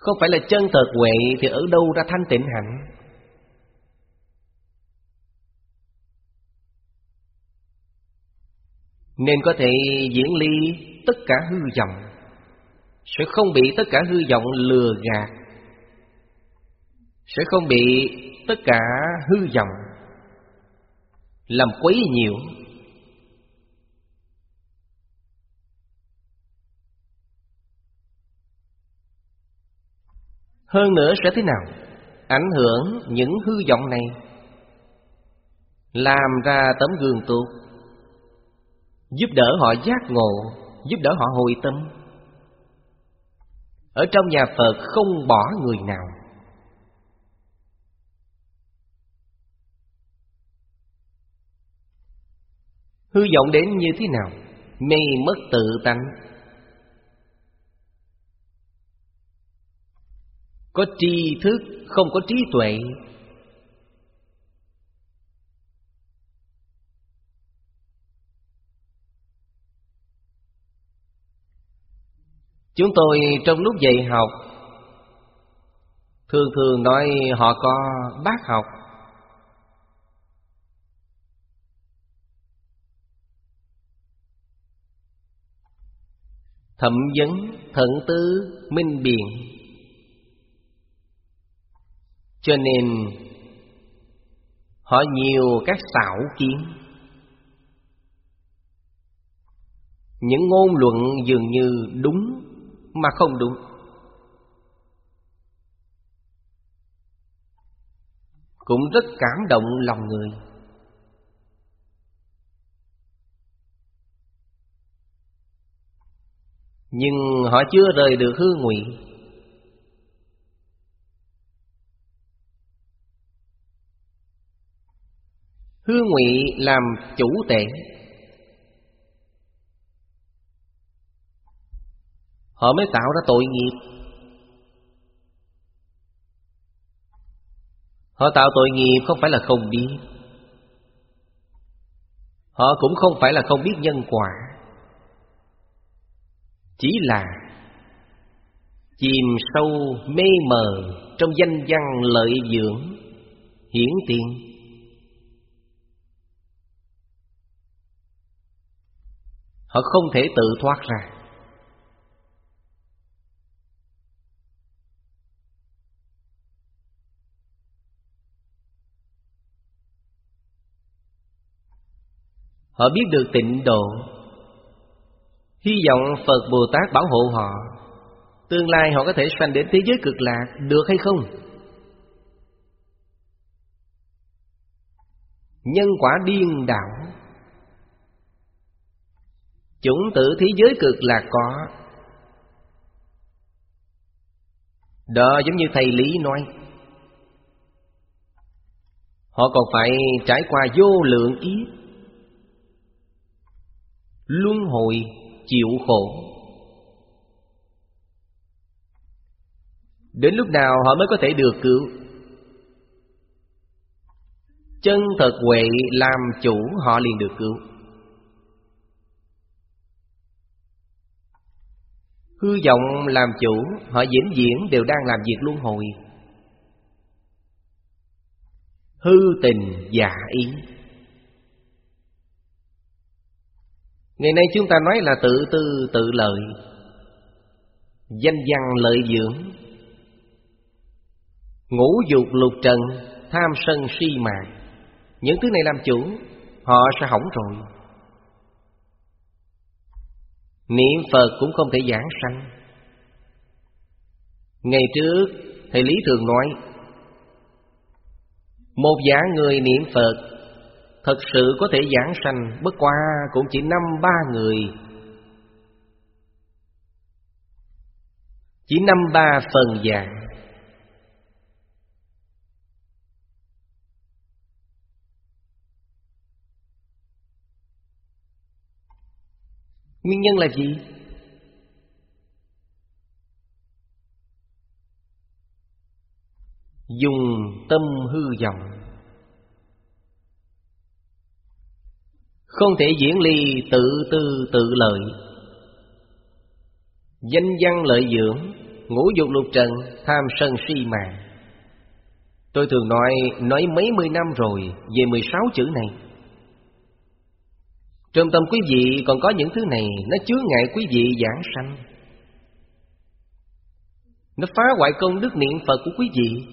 Không phải là chân thật huệ thì ở đâu ra thanh tịnh hạnh? Nên có thể diễn ly tất cả hư vọng, sẽ không bị tất cả hư vọng lừa gạt, sẽ không bị tất cả hư vọng làm quấy nhiễu. Hơn nữa sẽ thế nào? Ảnh hưởng những hư vọng này, làm ra tấm gương tốt, giúp đỡ họ giác ngộ, giúp đỡ họ hồi tâm. Ở trong nhà Phật không bỏ người nào. Hư vọng đến như thế nào? Mê mất tự tánh. Có tri thức, không có trí tuệ. Chúng tôi trong lúc dạy học thường thường nói họ có bác học. Thẩm vấn, thận tư, minh biện. Cho nên họ nhiều các xảo kiến. Những ngôn luận dường như đúng mà không đúng. Cũng rất cảm động lòng người. Nhưng họ chưa rời được hư ngụy. Hư ngụy làm chủ tể. Họ mới tạo ra tội nghiệp. Họ tạo tội nghiệp không phải là không biết. Họ cũng không phải là không biết nhân quả. Chỉ là chìm sâu mê mờ trong danh văn lợi dưỡng hiển tiền. Họ không thể tự thoát ra. Họ biết được tịnh độ, hy vọng Phật Bồ Tát bảo hộ họ. Tương lai họ có thể sanh đến thế giới cực lạc, được hay không? Nhân quả điên đảo. Chủng tử thế giới cực lạc có. Đó giống như thầy Lý nói, họ còn phải trải qua vô lượng kiếp luân hồi chịu khổ. Đến lúc nào họ mới có thể được cứu? Chân thật huệ làm chủ, họ liền được cứu. Hư vọng làm chủ, họ vĩnh viễn đều đang làm việc luân hồi. Hư tình giả ý. Ngày nay chúng ta nói là tự tư tự lợi, danh văn lợi dưỡng, ngũ dục lục trần, tham sân si mạng. Những thứ này làm chủ, họ sẽ hỏng rồi. Niệm Phật cũng không thể giảng sanh. Ngày trước thầy Lý thường nói, một dạng người niệm Phật thật sự có thể giảng sanh bất quá cũng chỉ 5-3 người. Chỉ 5-3 phần dạng. Nguyên nhân là gì? Dùng tâm hư vọng, không thể diễn ly tự tư tự lợi. Danh văn lợi dưỡng ngũ dục lục trần, tham sân si mạng. Tôi thường nói mấy mươi năm rồi về 16 chữ này. Trong tâm quý vị còn có những thứ này, nó chướng ngại quý vị giảng sanh, nó phá hoại công đức niệm Phật của quý vị.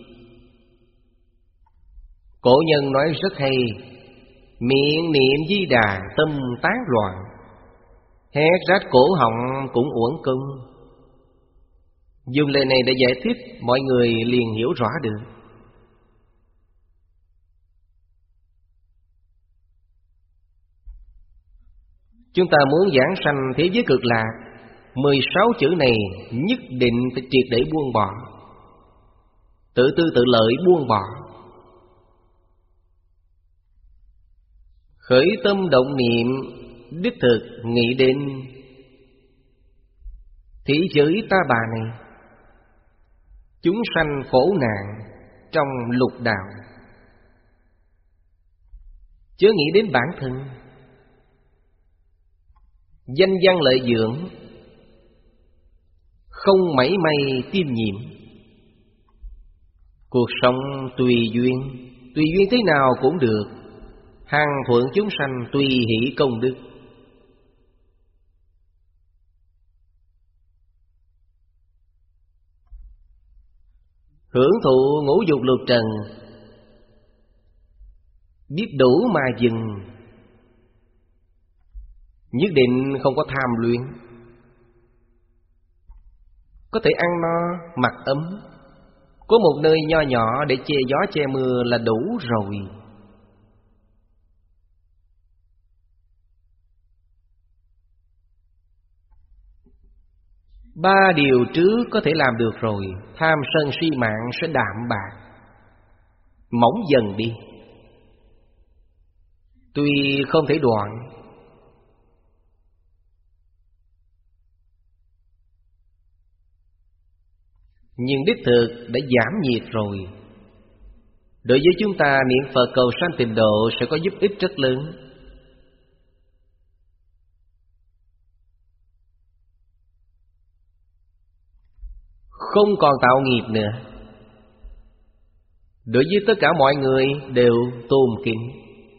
Cổ nhân nói rất hay: miệng niệm Di Đà, tâm tán loạn, hét rách cổ họng cũng uổng công. Dùng lời này để giải thích, mọi người liền hiểu rõ được. Chúng ta muốn giảng sanh thế giới cực lạc, 16 chữ này nhất định phải triệt để buông bỏ, tự tư tự lợi buông bỏ. Khởi tâm động niệm, đích thực nghĩ đến thị giới ta bà này, chúng sanh khổ nạn trong lục đạo, chớ nghĩ đến bản thân. Danh văn lợi dưỡng, không mảy may tiêm nhiễm. Cuộc sống tùy duyên thế nào cũng được, hằng thuận chúng sanh tùy hỷ công đức. Hưởng thụ ngũ dục lục trần, biết đủ mà dừng, nhất định không có tham luyện. Có thể ăn no, mặc ấm, có một nơi nho nhỏ để che gió che mưa là đủ rồi. Ba điều trước có thể làm được rồi, tham sân si mạng sẽ đạm bạc, mỏng dần đi. Tuy không thể đoạn, nhưng đích thực đã giảm nhiệt rồi. Đối với chúng ta, niệm Phật cầu sanh tịnh độ sẽ có giúp ích rất lớn. Không còn tạo nghiệp nữa. Đối với tất cả mọi người đều tôn kính,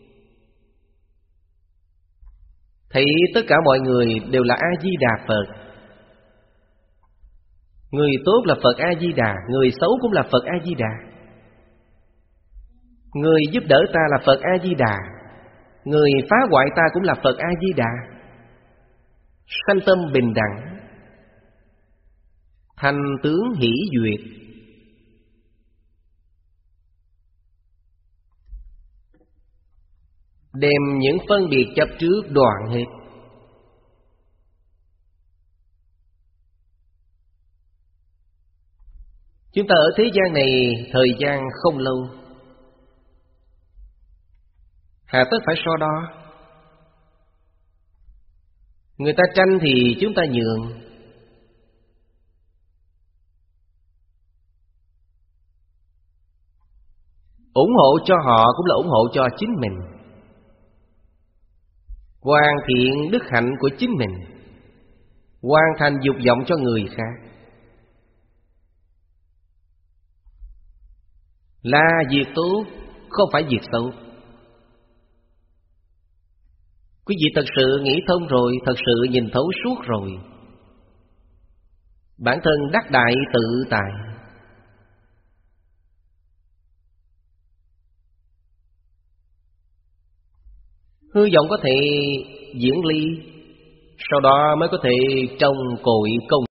thấy tất cả mọi người đều là A-di-đà Phật. Người tốt là Phật A-di-đà, người xấu cũng là Phật A-di-đà. Người giúp đỡ ta là Phật A-di-đà, người phá hoại ta cũng là Phật A-di-đà. Sanh tâm bình đẳng, thành tướng hỷ duyệt. Đem những phân biệt chấp trước đoạn hết. Chúng ta ở thế gian này thời gian không lâu, hà tất phải so đo. Người ta tranh thì chúng ta nhường. Ủng hộ cho họ cũng là ủng hộ cho chính mình, hoàn thiện đức hạnh của chính mình, hoàn thành dục vọng cho người khác, là việc tốt, không phải việc xấu. Quý vị thật sự nghĩ thông rồi, thật sự nhìn thấu suốt rồi, bản thân đắc đại tự tại. Hư vọng có thể diễn ly, sau đó mới có thể trồng cội công.